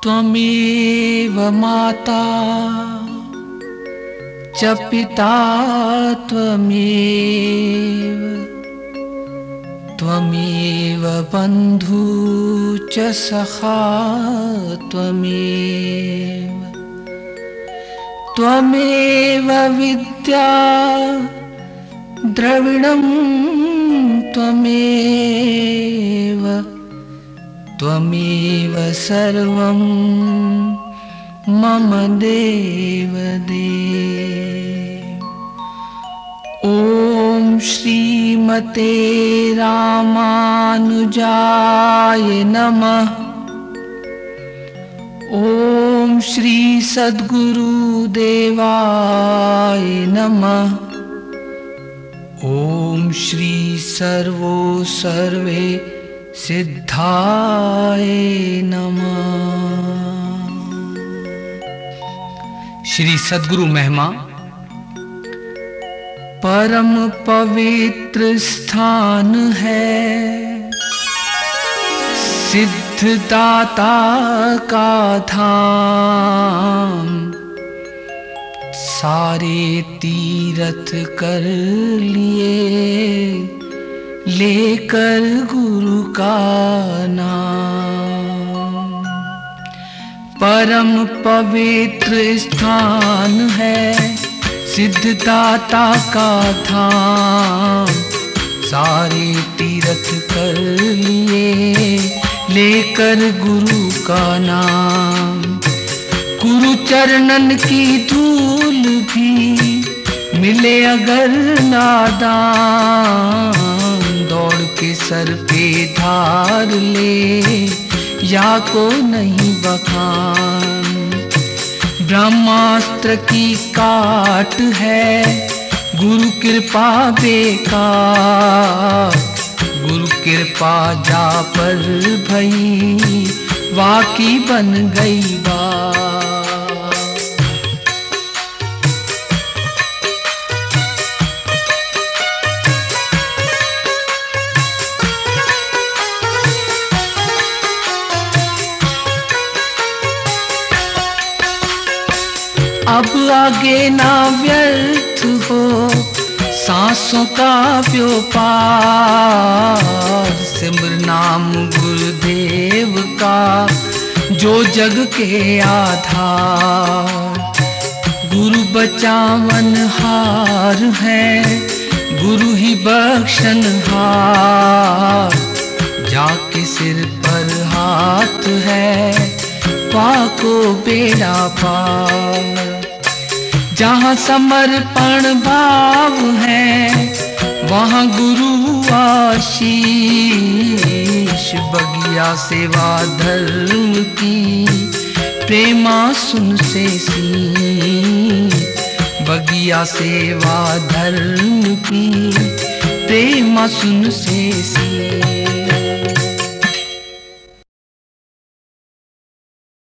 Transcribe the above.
त्वमेव माता च पिता त्वमेव, त्वमेव बन्धु च सखा त्वमेव, त्वमेव विद्या द्रविणं त्वमेव, त्वमेव सर्वं मम देव देव। ॐ श्रीमते रामानुजाय नमः। ॐ श्री सद्गुरुदेवाय नमः। ॐ श्री सर्वो सर्वे सिद्धाय नमः। श्री सद्गुरु महिमा। परम पवित्र स्थान है सिद्धदाता का धाम, सारे तीरथ कर लिए लेकर गुरु का नाम। परम पवित्र स्थान है सिद्धदाता का धाम, सारे तीरथ कर लिए लेकर गुरु का नाम। गुरु चरणन की धूल भी मिले अगर नादान, दौड़ के सर पे धार ले या को नहीं बखान। ब्रह्मास्त्र की काट है गुरु कृपा बेकार, गुरु कृपा जा पर भई वाकी बन गई बात। अब आगे ना व्यर्थ हो सांसों का व्यापार, सिमर नाम गुरुदेव का जो जग के आधार। गुरु बचावनहार है गुरु ही बख्शनहार, जाके सिर पर हाथ है पाको बेड़ा पार। जहाँ समर्पण भाव है वहाँ गुरु आशीष, बगिया सेवा धर्म की प्रेमा सुन से सी, बगिया सेवा धर्म की प्रेमा सुन से सी।